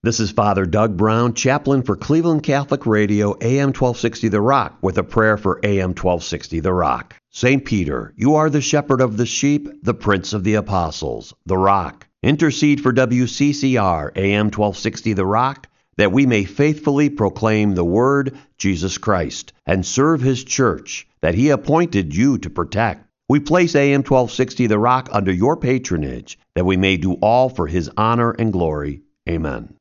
This is Father Doug Brown, chaplain for Cleveland Catholic Radio, AM 1260 The Rock, with a prayer for AM 1260 The Rock. St. Peter, you are the shepherd of the sheep, the prince of the apostles, The Rock. Intercede for WCCR, AM 1260 The Rock, that we may faithfully proclaim the Word, Jesus Christ, and serve His church, that He appointed you to protect. We place AM 1260 The Rock under your patronage, that we may do all for His honor and glory. Amen.